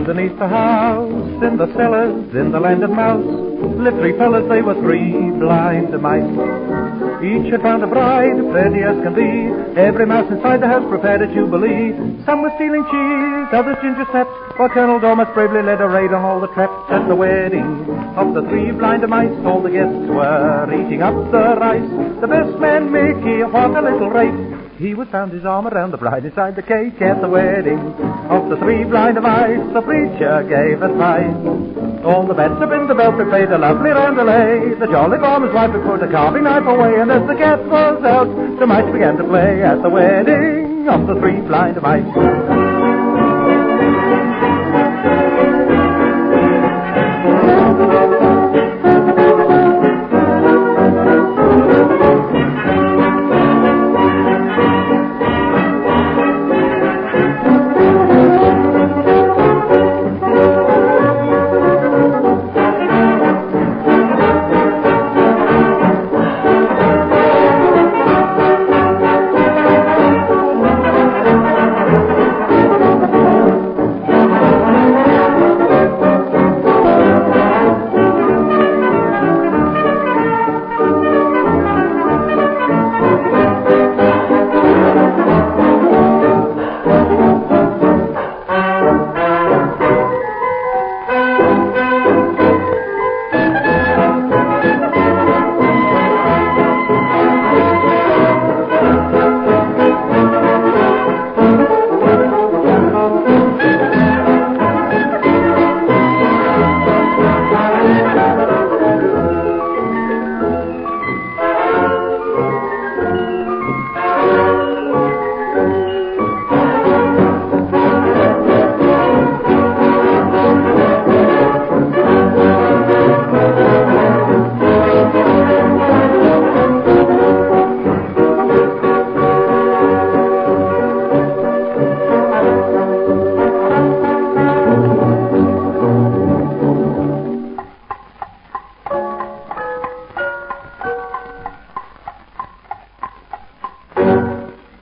underneath the house, in the cellars, in the land of mouse, lived three fellas, they were three blind mice. Each had found a bride, pretty as can be. Every mouse inside the house prepared a jubilee. Some were stealing cheese, others ginger snaps, while Colonel Dormouse bravely led a raid on all the traps. At the wedding of the three blind mice, all the guests were eating up the rice. The best man, Mickey, what a little rake! He would pound his arm around the bride inside the cake. At the wedding of the three blind mice, the preacher gave advice. All the beds up in the belfry played a lovely roundelay. The jolly farmer's wife had put a carving knife away, and as the cat was out, the mice began to play at the wedding of the three blind mice.